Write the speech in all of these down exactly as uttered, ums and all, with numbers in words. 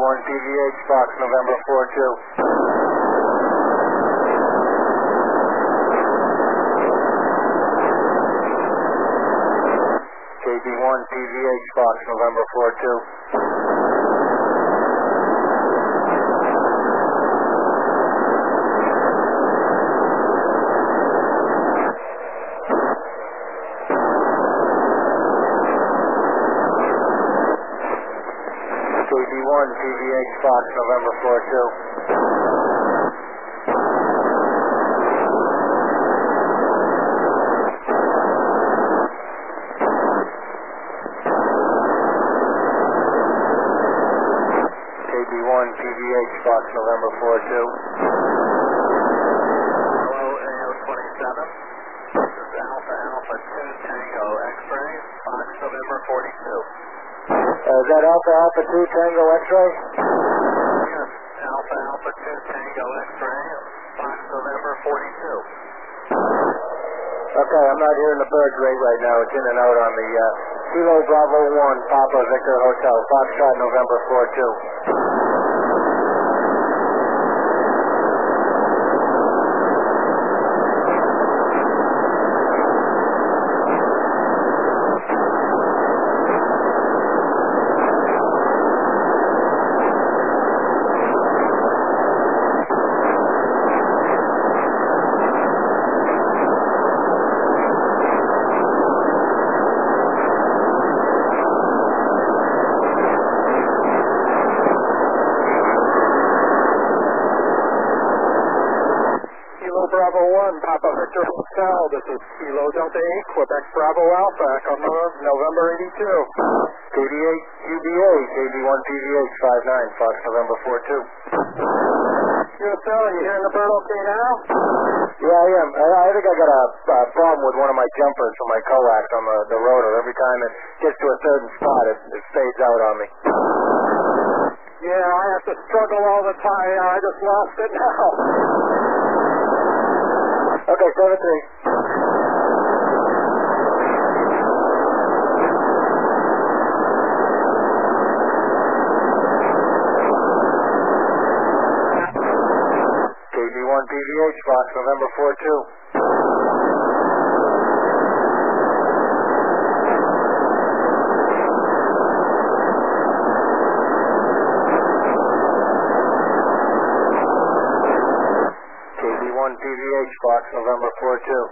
one P V H, Fox, November four two. K B one P V H, Fox, November four two. K B one P V H, Fox, November four two. P V H, Fox, November four two. Hello, A O twenty-seven. This is Alpha Alpha two Tango X-ray, Fox, November forty-two. Uh, is that Alpha Alpha two Tango X-ray? Yes, Alpha Alpha two Tango X-ray, Fox, November forty-two. Okay, I'm not hearing the bird rate right now. It's in and out on the uh, Kilo Bravo one, Papa Victor Hotel, Foxtrot, November four two. Bravo one, Papa Victor Hotel. This is Kilo Delta eight, Quebec Bravo Alpha, Echo November eighty-two. K D eight U B A, K B one P V H, five nine, Fox, November four two. Q S L, you hearing the bird okay now? Yeah, I am. I, I think I got a uh, problem with one of my jumpers from my coax on the, the rotor. Every time it gets to a certain spot, it, it fades out on me. Yeah, I have to struggle all the time. I just lost it now. Okay, seven three. K B one P V H, Fox, November four two. P V H, Fox, November four two.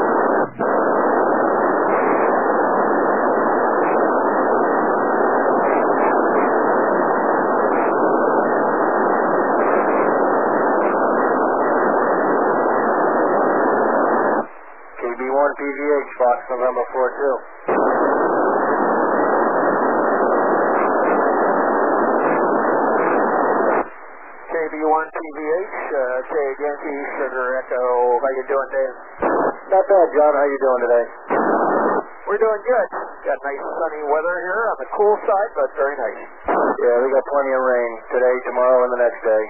K B one P V H, Fox, November four two. K B one P V H, uh, Jade Yankee, Sugar Echo. How you doing, Dave? Not bad, John. How you doing today? We're doing good. Got nice sunny weather here on the cool side, but very nice. Yeah, we got plenty of rain today, tomorrow, and the next day.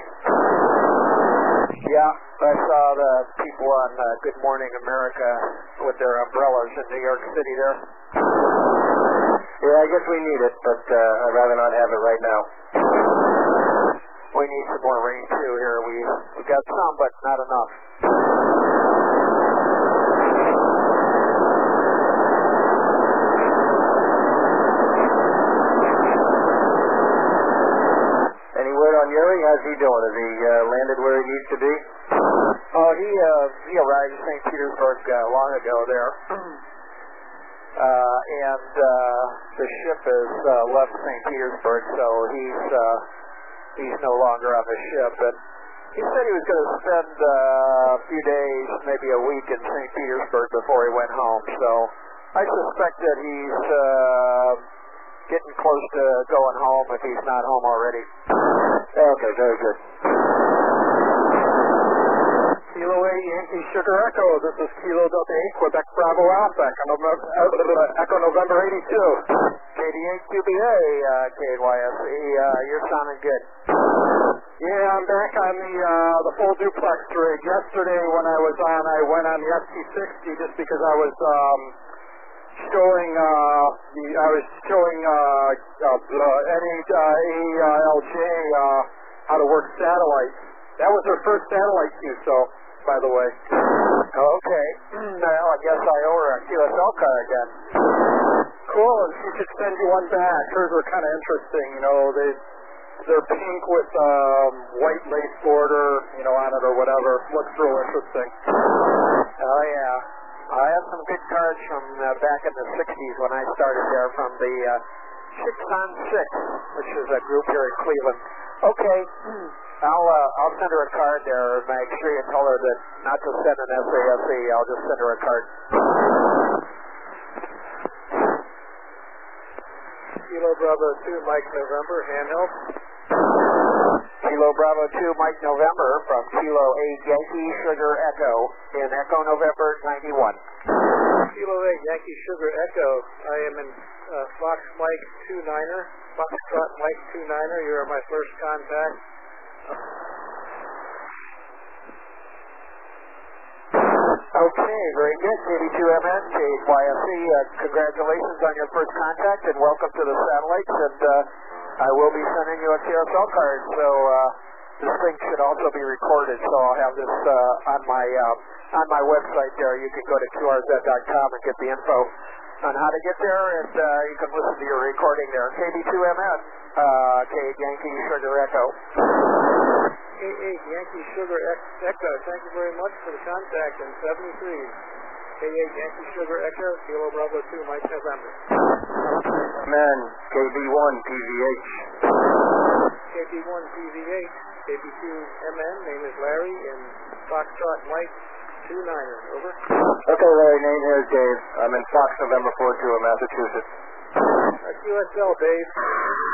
Yeah, I saw the people on uh, Good Morning America with their umbrellas in New York City there. Yeah, I guess we need it, but uh, I'd rather not have it right now. We need some more rain too here. We we got some, but not enough. Any word on Yuri? How's he doing? Has he uh, landed where he needs to be? Oh, he uh, he arrived in Saint Petersburg uh, long ago there, uh, and uh, the ship has uh, left Saint Petersburg, so he's. Uh, He's no longer on the ship, but he said he was going to spend uh, a few days, maybe a week in Saint Petersburg before he went home. So I suspect that he's uh, getting close to going home if he's not home already. Okay, very good. Kilo eight Yankee Sugar Echo. This is Kilo Delta eight, Quebec Bravo Alpha, Echo November, uh, Echo November eighty-two. K D eight Q B A, uh, K Y S E, uh, you're sounding good. Yeah, I'm back on the uh, the full duplex rig. Yesterday when I was on, I went on the S T sixty just because I was um, showing, uh, the, I was showing uh, uh, uh, N E L J uh, how to work satellites. That was her first satellite Q S O, by the way. Okay. Well, I guess I owe her a Q S L card again. Cool, and she should send you one back. Hers were kind of interesting, you know. They, they're pink with um, white lace border, you know, on it or whatever. Looks real interesting. Oh, yeah. I have some good cards from uh, back in the sixties when I started there from the uh, Six on Six, which is a group here in Cleveland. Okay. I'll uh, I'll send her a card there and make sure you tell her that not to send an S A S E. I'll just send her a card. Kilo Bravo two, Mike November, handheld. Kilo Bravo two, Mike November from Kilo eight, Yankee Sugar Echo in Echo November ninety-one. Kilo eight, Yankee Sugar Echo. I am in uh, Fox Mike two niner, Foxtrot Mike two niner. You are my first contact. Okay, very good. K B two M N, K H Y S C, uh, congratulations on your first contact and welcome to the satellites. And uh, I will be sending you a Q S L card, so uh, this thing should also be recorded. So I'll have this uh, on my uh, on my website there. You can go to Q R Z dot com and get the info on how to get there, and uh, you can listen to your recording there. K B two M N, uh, K Yankee Sugar Echo. K eight Yankee Sugar Echo, thank you very much for the contact in seventy-three. K eight Yankee Sugar Echo, Kilo Bravo two, Mike November. Man, K B one P V H. K B one P V H, K B two M N, name is Larry, in Foxtrot Mike two niner, over. Okay, Larry, name here is Dave. I'm in Fox November four two in Massachusetts. Q S L, Dave.